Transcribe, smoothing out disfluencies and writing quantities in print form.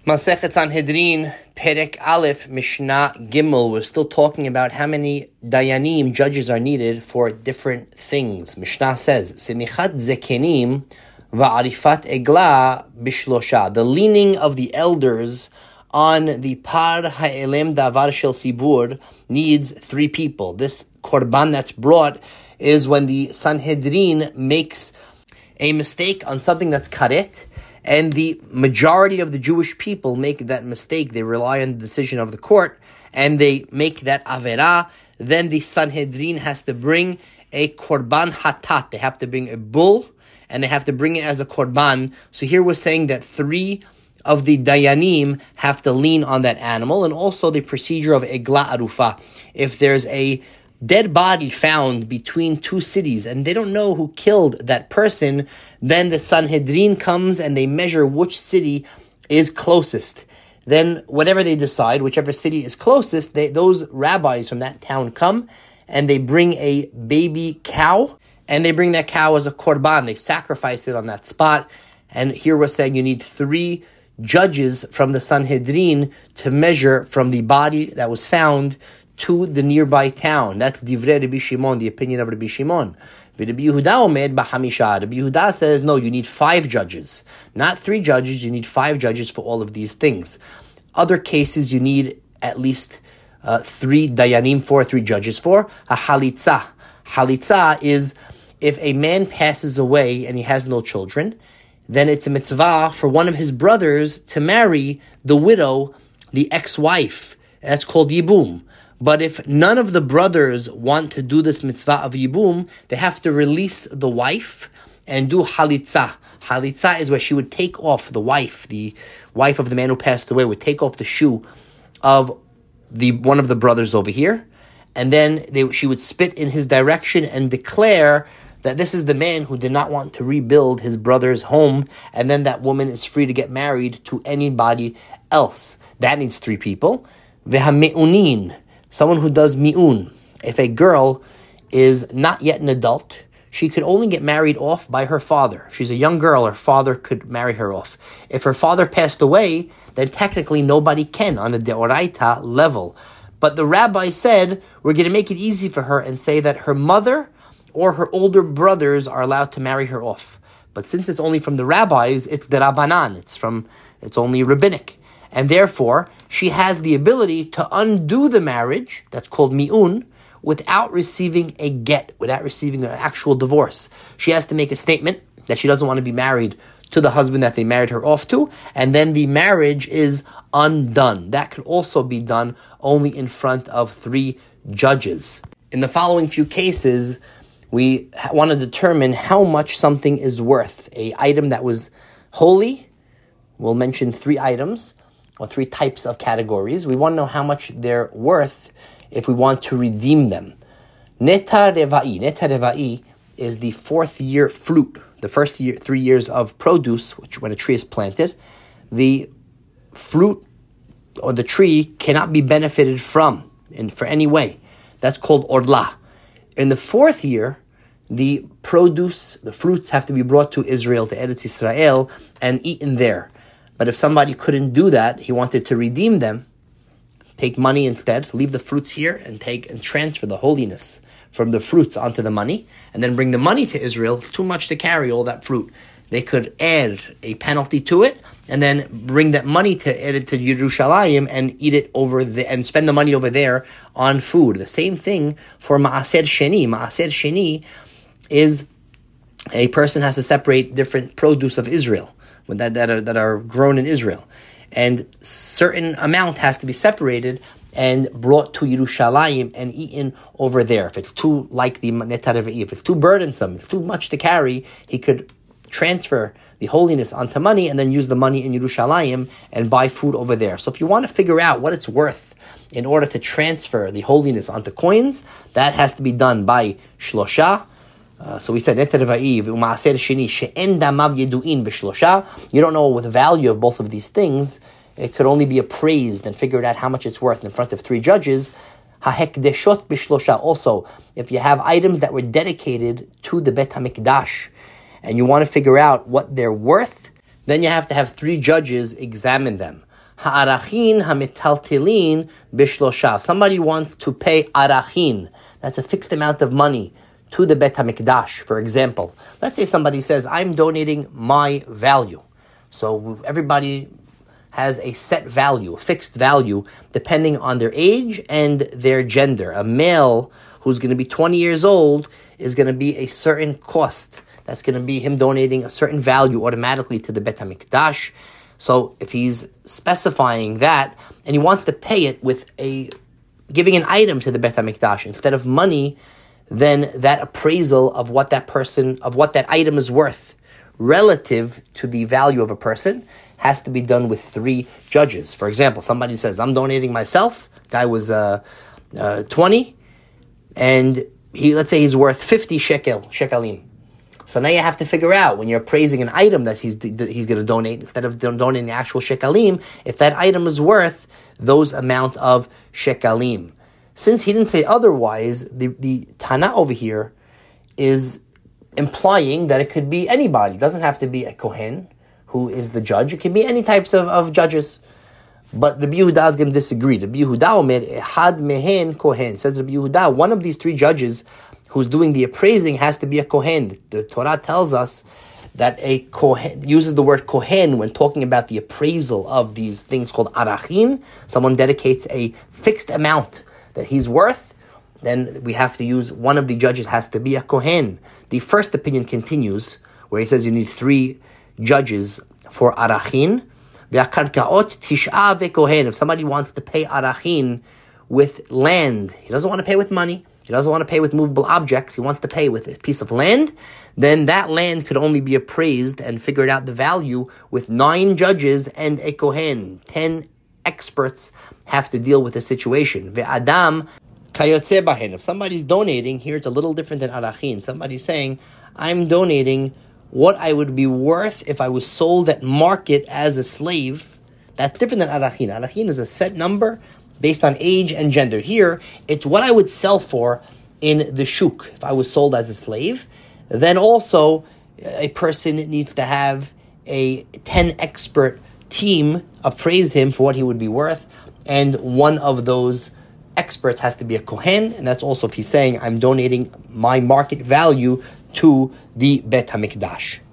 Masechet Sanhedrin, Perek Aleph, Mishnah Gimel. We're still talking about how many dayanim, judges, are needed for different things. Mishnah says, Semichat zekenim va'arifat egla bishlosha. The leaning of the elders on the par ha'elem davar shel sibur needs 3 people. This korban that's brought is when the Sanhedrin makes a mistake on something that's karet, and the majority of the Jewish people make that mistake. They rely on the decision of the court, and they make that avera. Then the Sanhedrin has to bring a korban hatat. They have to bring a bull, and they have to bring it as a korban. So here we're saying that 3 of the dayanim have to lean on that animal, and also the procedure of egla arufa. If there's a dead body found between 2 cities and they don't know who killed that person, then the Sanhedrin comes and they measure which city is closest. Then whatever they decide, whichever city is closest, those rabbis from that town come and they bring a baby cow, and they bring that cow as a korban. They sacrifice it on that spot. And here we're saying you need 3 judges from the Sanhedrin to measure from the body that was found to the nearby town. That's Divrei Rabbi Shimon, the opinion of Rabbi Shimon. Rabbi Yehuda omed b'hamisha. Rabbi Yehuda says, no, you need 5 judges. Not 3 judges, you need 5 judges for all of these things. Other cases, you need at least 3 dayanim for, 3 judges for. A halitza. Halitza is if a man passes away and he has no children, then it's a mitzvah for one of his brothers to marry the widow, the ex-wife. That's called yibum. But if none of the brothers want to do this mitzvah of yibum, they have to release the wife and do halitza. Halitza is where she would take off, the wife of the man who passed away, would take off the shoe of one of the brothers over here, and then she would spit in his direction and declare that this is the man who did not want to rebuild his brother's home, and then that woman is free to get married to anybody else. That needs 3 people. Vehame'unin, someone who does mi'un. If a girl is not yet an adult, she could only get married off by her father. If she's a young girl, her father could marry her off. If her father passed away, then technically nobody can on a deoraita level. But the rabbi said, we're going to make it easy for her and say that her mother or her older brothers are allowed to marry her off. But since it's only from the rabbis, it's the rabbanan. It's only rabbinic. And therefore, she has the ability to undo the marriage, that's called mi'un, without receiving a get, without receiving an actual divorce. She has to make a statement that she doesn't want to be married to the husband that they married her off to, and then the marriage is undone. That could also be done only in front of 3 judges. In the following few cases, we want to determine how much something is worth. An item that was holy, we'll mention 3 items, or 3 types of categories. We want to know how much they're worth if we want to redeem them. Neta reva'i is the 4th year fruit. The first 3 years of produce, which when a tree is planted, the fruit or the tree cannot be benefited from for any way. That's called orla. In the 4th year, the produce, the fruits have to be brought to Israel, to Eretz Yisrael, and eaten there. But if somebody couldn't do that, he wanted to redeem them, take money instead, leave the fruits here and transfer the holiness from the fruits onto the money, and then bring the money to Israel. Too much to carry all that fruit. They could add a penalty to it, and then bring that money to Yerushalayim and eat it and spend the money over there on food. The same thing for Ma'aser Sheni. Ma'aser Sheni is a person has to separate different produce of Israel that are grown in Israel, and certain amount has to be separated and brought to Yerushalayim and eaten over there. If it's too, like the Neta Reva'i, if it's too burdensome, it's too much to carry, he could transfer the holiness onto money and then use the money in Yerushalayim and buy food over there. So if you want to figure out what it's worth in order to transfer the holiness onto coins, that has to be done by shlosha. So we said, Neta Reva'i v'Ma'aser Sheni she'en damav yedu'in b'shlosha. You don't know what the value of both of these things. It could only be appraised and figured out how much it's worth in front of 3 judges. Ha'hekdeshot b'shlosha. Also, if you have items that were dedicated to the Bet HaMikdash and you want to figure out what they're worth, then you have to have 3 judges examine them. Ha'arachin hamitaltilin bishloshav. Somebody wants to pay arachin. That's a fixed amount of money to the Bet HaMikdash, for example. Let's say somebody says, I'm donating my value. So everybody has a set value, a fixed value, depending on their age and their gender. A male who's going to be 20 years old is going to be a certain cost. That's going to be him donating a certain value automatically to the Bet HaMikdash. So if he's specifying that, and he wants to pay it with giving an item to the Bet HaMikdash instead of money, then that appraisal of what that item is worth relative to the value of a person has to be done with 3 judges. For example, somebody says, I'm donating myself. Guy was 20, and let's say he's worth 50 shekalim. So now you have to figure out, when you're appraising an item that he's going to donate, instead of donating the actual shekalim, if that item is worth those amount of shekalim. Since he didn't say otherwise, the Tana over here is implying that it could be anybody. It doesn't have to be a Kohen who is the judge. It can be any types of judges. But Rabbi Yehuda is going to disagree. Rabbi Yehuda omer, Ehad mehen Kohen. Says Rabbi Yehuda, one of these 3 judges who's doing the appraising has to be a Kohen. The Torah tells us that a Kohen uses the word Kohen when talking about the appraisal of these things called arachin. Someone dedicates a fixed amount that he's worth, then we have to use, one of the judges has to be a Kohen. The first opinion continues, where he says you need 3 judges for arachin. If somebody wants to pay arachin with land, he doesn't want to pay with money, he doesn't want to pay with movable objects, he wants to pay with a piece of land, then that land could only be appraised and figured out the value with 9 judges and a Kohen. 10 experts have to deal with the situation. Ve'adam kayotze bahen. If somebody's donating, here it's a little different than arachin. Somebody's saying, I'm donating what I would be worth if I was sold at market as a slave. That's different than arachin. Arachin is a set number based on age and gender. Here, it's what I would sell for in the shuk if I was sold as a slave. Then also, a person needs to have a 10 expert team appraise him for what he would be worth, and one of those experts has to be a Kohen, and that's also if he's saying, I'm donating my market value to the Bet HaMikdash.